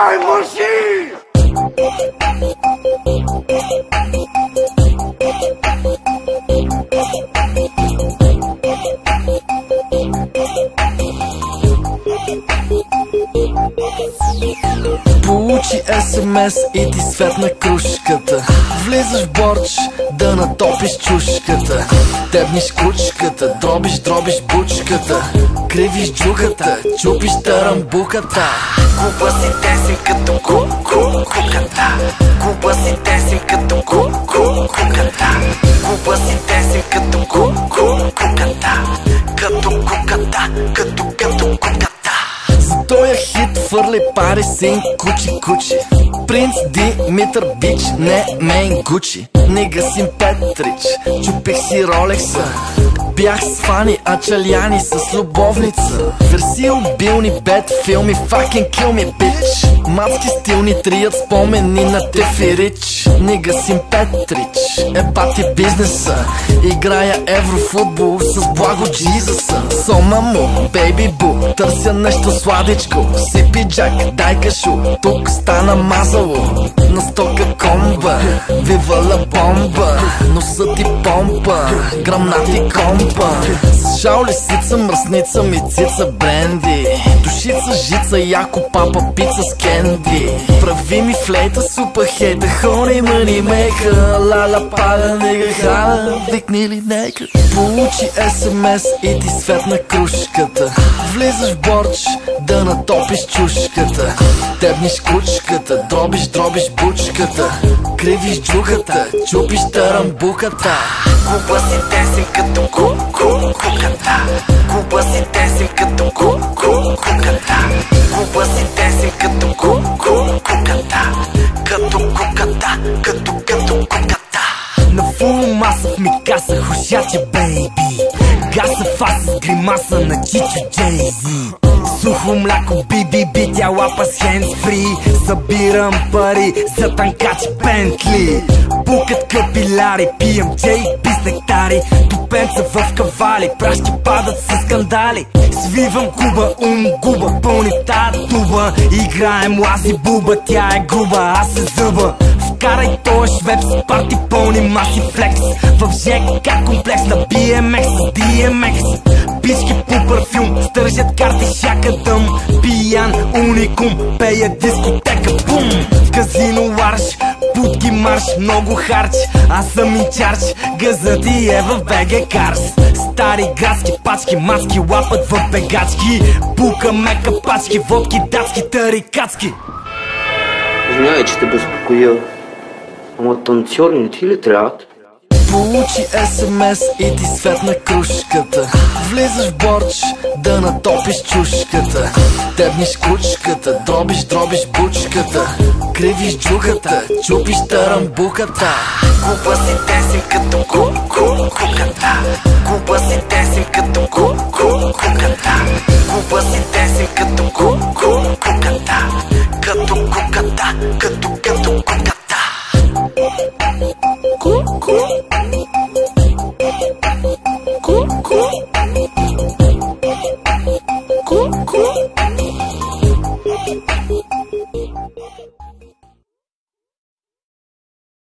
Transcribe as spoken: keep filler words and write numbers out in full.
time machine! Получи ес ем ес и ти светна кружката. Влизаш в борч да натопиш чушката. Тебниш кучката, дробиш, дробиш бучката. Кривиш джухата, чупиш тарамбуката. Купа си тесим като ку-ку-куката. Купа си тесим като ку-ку-куката. Купа си тесим като ку-ку-куката. Като куката, като като куката. За тоя хит фърли пари син кучи-кучи. Принц Димитър Бич, не мейн Гучи. Нига син Петрич, чупих си Ролекса. Бях с Фани Ачаляни с любовница. Версии убилни, бед филми, fucking kill me bitch. Мацки стилни трият спомени на Тефирич. Нига син Петрич, е бати бизнеса. Играя еврофутбол с Благо Джизъса. Сома му, бейби бу, търся нещо сладичко. Сипи джак, дай кашу, тук стана мазало. На стока комба, вивала бомба. Носа ти помпа, грамнати компа. С шао лисица, мръсница, мицица, бренди. Душица, жица, яко папа, пица с кенди. Прави ми флейта, супа хейта, хони мъни мека. Лала пада, нега хала, викни ли нека. Получи ес ем ес и ти светна кружката. Влизаш в борч да натопиш чушката. Тебниш кучката, дробиш, дробиш бучката. Кривиш джухата, чупиш тарамбуката. Купа си тесим като ку-ку-куката. Купа си тесим като ку-ку-куката. Купа си тесим като ку-ку-куката. Като куката, като като куката. На фул маса в микаса, хушача бейби. Гаса фаса с гримаса на Чичо Джейзи. Сухо мляко, би-би-би, тя лапа с хендсфри. Събирам пари за танкачи Бентли. Букат капиляри, пием джей пи с нектари. Тупенца в кавали, прашки падат с скандали. Свивам куба, ум губа, пълни тая туба. Играем лази буба, тя е груба, аз се зъба. Вкарай тоя швеп с парти пълни маси флекс. В ЖК комплекс на би ем екс с ди ем екс. Бички по парфюм, стържат карти шака дъм. Пиян уникум, пея дискотека бум. В казино ларш, путки марш, много харч. Аз съм инчарч, газът ти е в БГ Карс. Стари градски пачки, маски лапат в бегачки. Пука мека пачки, водки датски, тарикатски. Извинявай, че те безпокоя. Ама танцори не ти ли трябват? Получи ес ем ес и ти светна кружката. Влизаш в борч да натопиш чушката. Тебниш кучката, дробиш, дробиш бучката. Кривиш джухата, чупиш тарамбуката. Купа си тесим като ку-ку-куката. Купа си тесим като ку-ку-куката. Купа си